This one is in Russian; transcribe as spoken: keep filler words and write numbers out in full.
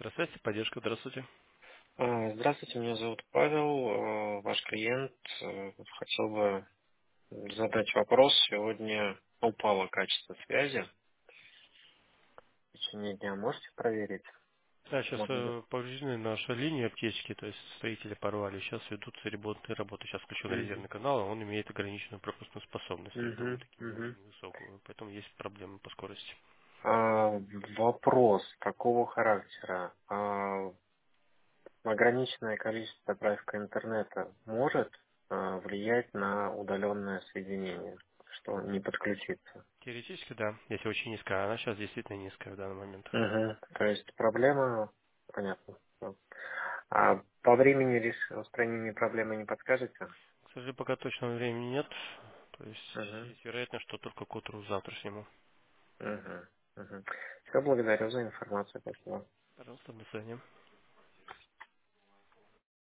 Здравствуйте, поддержка, здравствуйте. А, Здравствуйте, меня зовут Павел, э, ваш клиент. Э, Хотел бы задать вопрос. Сегодня упало качество связи. В течение дня можете проверить? Да, сейчас Могу бы. повреждены наши линии аптечки, то есть строители порвали. Сейчас ведутся ремонтные работы. Сейчас включен Мгм, резервный канал, а он имеет ограниченную пропускную способность, то есть мгм, довольно-таки не- мгм. невысокую. Поэтому есть проблемы по скорости. А, Вопрос такого характера. А, Ограниченное количество трафика интернета может а, влиять на удаленное соединение, что не подключиться? Теоретически, да, если очень низкая. Она сейчас действительно низкая в данный момент. Мгм. То есть проблема, понятно. А по времени реш- устранения проблемы не подскажете? К сожалению, пока точного времени нет. То есть Угу. есть вероятность, что только к утру завтрашнему. Угу. Угу. Все, благодарю за информацию. Спасибо. Пожалуйста, до свидания.